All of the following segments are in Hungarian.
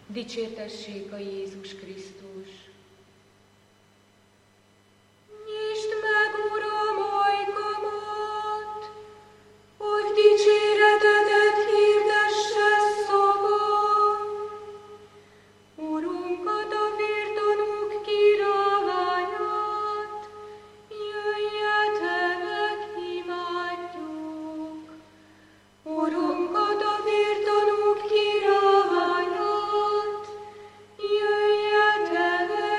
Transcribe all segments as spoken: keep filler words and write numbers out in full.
Dicsértessék a Jézus Krisztus! Nyisd meg, Uram, ajkamat, hogy dicséretedet hirdesse szavam. Urunkat, a vértanúk királyát, jöjjetek, imádjuk. Urunkat, a vértanúk királyát, jöjjetek,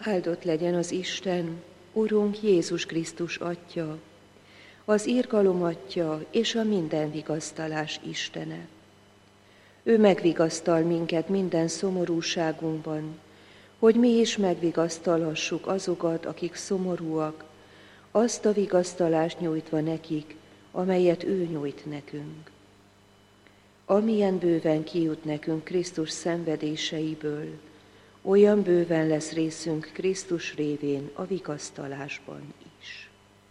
Áldott legyen az Isten, Urunk Jézus Krisztus Atya, az irgalom Atya és a minden vigasztalás Istene. Ő megvigasztal minket minden szomorúságunkban, hogy mi is megvigasztalhassuk azokat, akik szomorúak, azt a vigasztalást nyújtva nekik, amelyet ő nyújt nekünk. Amilyen bőven kijut nekünk Krisztus szenvedéseiből, olyan bőven lesz részünk Krisztus révén a vigasztalásban is.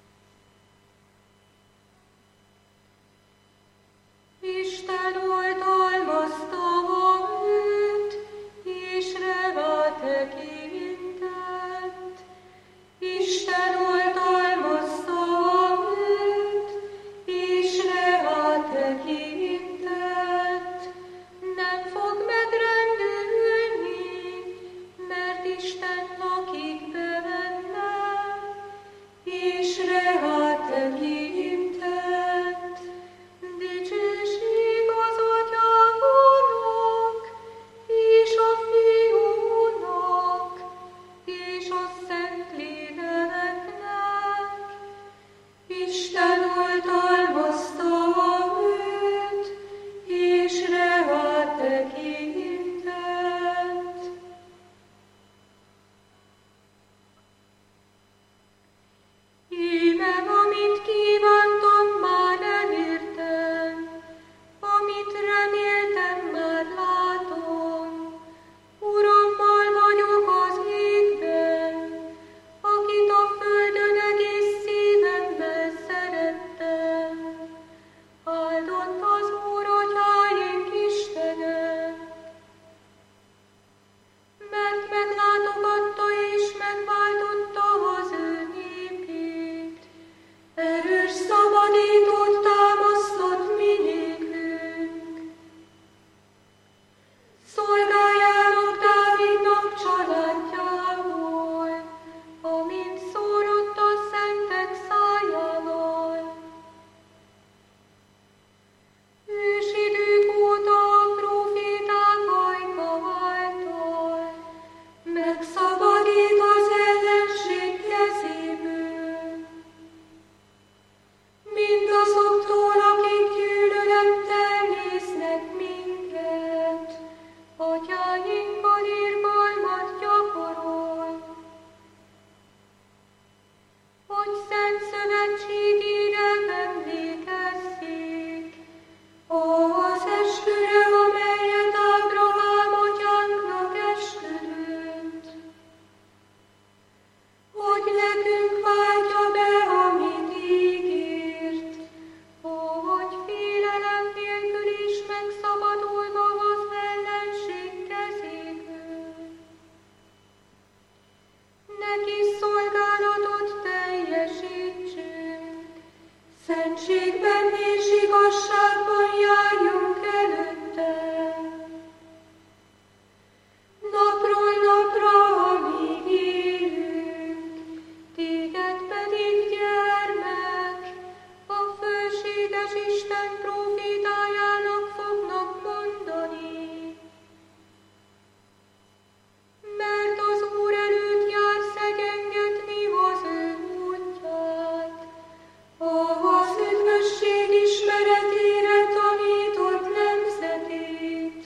Isten oltalmazta őt, és rá tekintett. Isten oltalmazta őt, és rá tekintett. Nem fog megrendülni, mert Isten lakik benne, és rá tekintett. Dicsőség az Atyának, és a Fiúnak, és a Szentléleknek. Isten oltalmazta őt, és rá tekintett. Íme, amit kívántam, már elértem, amit reméltem, már látom. Urammal vagyok az égben, akit a földön egész szívemmel szerettem. Áldott az Úr, Atyáink Istene, mert meglátogatta és megváltotta az ő népét. Erős szabadítót támasztott mi nékünk. Szolgájának, Dávidnak családjából, amint szórott a szentek szájával. Ősidők óta a próféták ajka által megszabadít az ellenség kezéből. Mindazoktól, akik gyűlölettel néznek minket, atyáinkkal irgalmat gyakorol. Hogy szent szövetségére emlékezzék, az esküre, amelyet Ábrahám atyánknak esküdött, hogy nekünk váltja be, amit ígért, hogy félelem nélkül is megszabadulva az ellenség kezéből. Neki szolgálatot teljesítsünk, szentségben és igazságban járjunk előtte. Napról napra, amíg élünk, téged pedig, gyermek, a fölséges Isten prófétájának fognak mondani. Mert az Úr előtt jár szegénygetni az ő útját, az üdvösség ismeretére tanított nemzetét,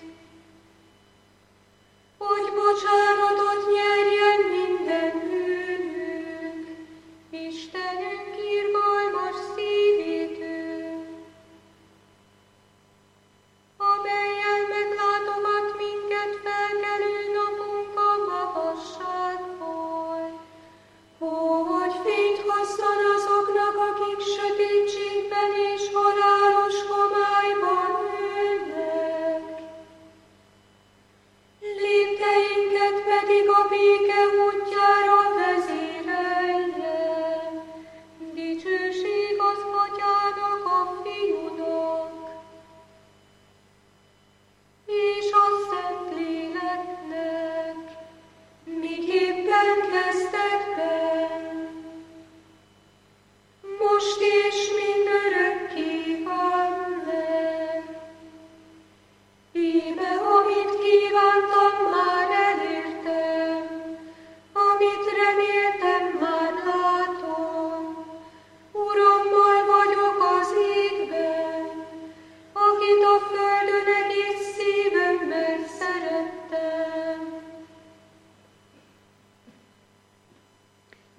hogy bocsánatot nyerjen minden bűnünk, Istenünk irgalmas szívétől, amellyel meglátogat minket felkelő napunk a magasságból, hogy fényt hozzon azoknak, akik sötétségben és halálos homályban ülnek. Lépteinket pedig a béke útjára vezérelje. Dicsőség az Atyának, a Fiúnak, és a Szentléleknek, miképpen kezdetben, most és mindörökké. Amen. Íme, amit kívántam, már elértem,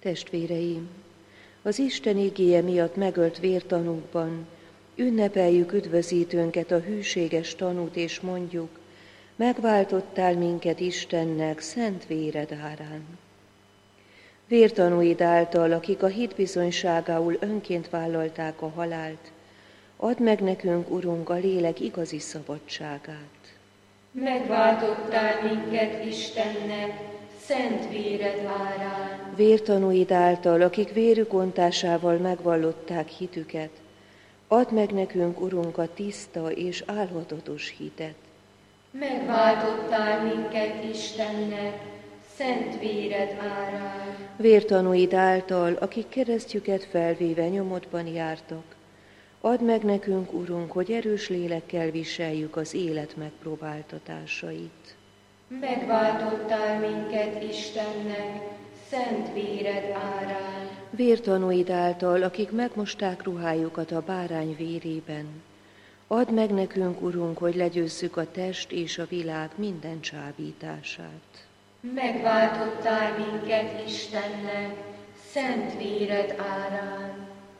Testvéreim, az Isten igéje miatt megölt vértanúkban ünnepeljük üdvözítőnket, a hűséges tanút, és mondjuk: megváltottál minket Istennek szent véred árán. Vértanúid által, akik a hit bizonyságául önként vállalták a halált, add meg nekünk, Urunk, a lélek igazi szabadságát. Megváltottál minket Istennek szent véred árán. Vértanúid által, akik vérük ontásával megvallották hitüket, add meg nekünk, Urunk, a tiszta és álhatatos hitet. Megváltottál minket Istennek szent véred árán. Vértanúid által, akik keresztjüket felvéve nyomodban jártak, add meg nekünk, Urunk, hogy erős lélekkel viseljük az élet megpróbáltatásait. Megváltottál minket Istennek szent véred árán. Vértanúid által, akik megmosták ruhájukat a bárány vérében, add meg nekünk, Urunk, hogy legyőzzük a test és a világ minden csábítását. Megváltottál minket Istennek szent véred árán.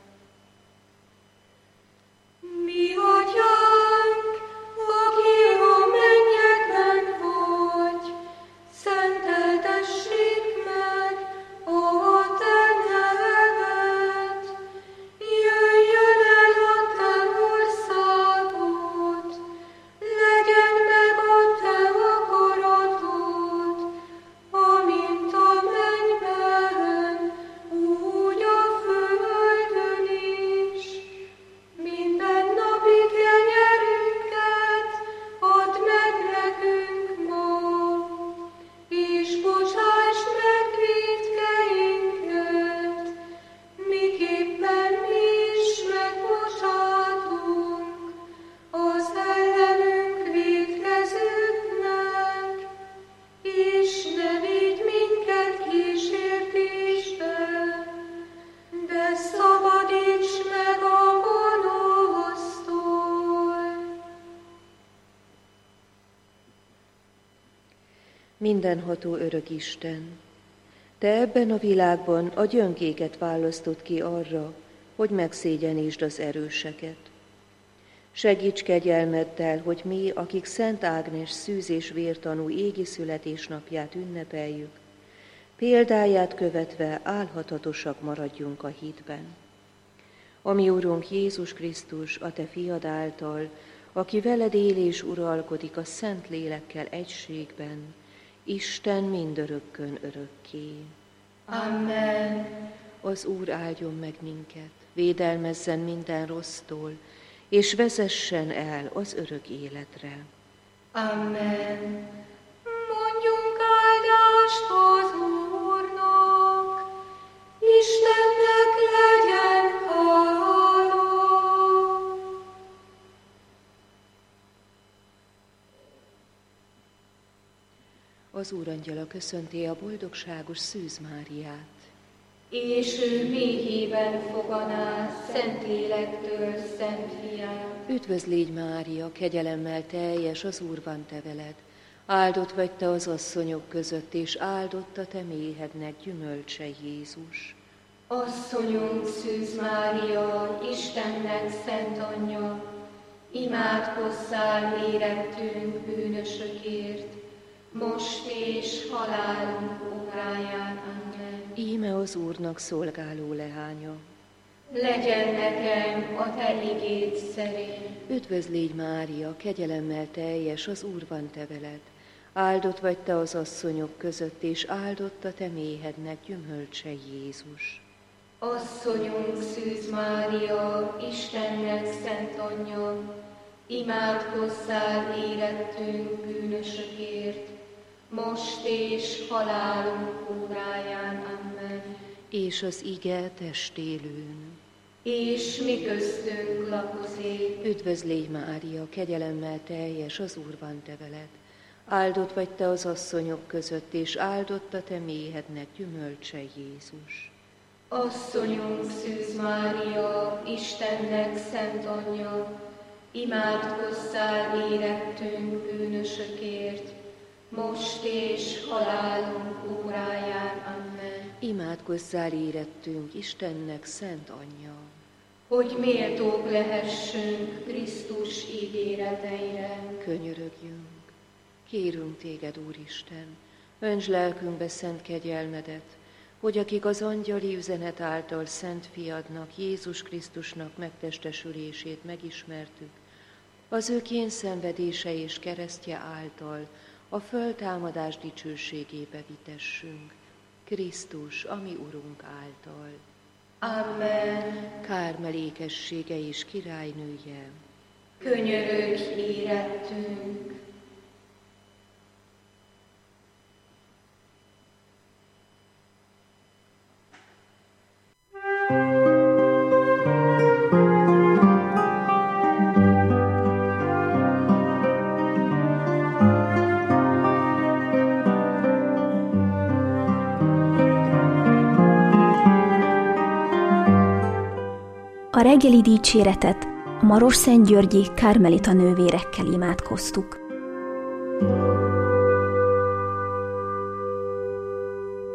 Mi Atyánk, aki a mennyekben vagy, szenteltessék meg a te neved. Jöjjön el a te országod, legyen meg a te akaratod, amint a mennyben, úgy a földön is. Mindennapi kenyerünket add meg nekünk ma, és bocsásd meg vétkeinket, miképpen mi is megbocsátunk az ellenünk vétkezőknek, és ne vigy minket kísértésbe, de szabadíts meg a gonosztól. Mindenható örök Isten, te ebben a világban a gyöngéket választod ki arra, hogy megszégyenítsd az erőseket. Segíts kegyelmeddel, hogy mi, akik Szent Ágnes szűz és vértanú égi születésnapját ünnepeljük, példáját követve álhatatosak maradjunk a hitben. Ami Urunk Jézus Krisztus, a te fiad által, aki veled él és uralkodik a Szent Lélekkel egységben, Isten mindörökkön örökké. Amen. Az Úr áldjon meg minket, védelmezzen minden rossztól, és vezessen el az örök életre. Amen. Mondjunk áldást az Úrnak, Istennek legyen hála. Az Úr angyala köszönti a boldogságos Szűz Máriát. És ő méhében foganál Szentlélektől Szent Fiát. Üdvözlégy Mária, kegyelemmel teljes, az Úr van te veled. Áldott vagy te az asszonyok között, és áldott a te méhednek gyümölcse Jézus. Asszonyunk Szűz Mária, Istennek szent anyja, imádkozzál érettünk bűnösökért, most és halálunk óráján. Amen. Íme az Úrnak szolgáló leánya. Legyen nekem a te igéd szerint. Üdvözlégy Mária, kegyelemmel teljes, az Úr van te veled. Áldott vagy te az asszonyok között, és áldott a te méhednek gyümölcse Jézus. Asszonyunk Szűz Mária, Istennek szent anyja, imádkozzál érettünk bűnösökért, most és halálunk óráján. Amen. És az ige testélőn. És mi köztünk lakozik. Üdvözlégy Mária, kegyelemmel teljes, az Úr van te veled. Áldott vagy te az asszonyok között, és áldott a te méhednek gyümölcse Jézus. Asszonyunk Szűz Mária, Istennek szent anyja, imádkozzál érettünk bűnösökért, most és halálunk óráján. Amen. Imádkozzál érettünk Istennek szent anyja, hogy méltók lehessünk Krisztus ígéreteire. könyörögjünk. Kérünk téged, Úristen, öntsd lelkünkbe szent kegyelmedet, hogy akik az angyali üzenet által szent fiadnak, Jézus Krisztusnak megtestesülését megismertük, az ő kényszenvedése és keresztje által a föltámadás dicsőségébe vitessünk, Krisztus, a mi Urunk által. Amen. Kármelékessége és királynője, Könyörögj érettünk. A reggeli dicséretet a Marosszentgyörgyi Kármelita nővérekkel imádkoztuk.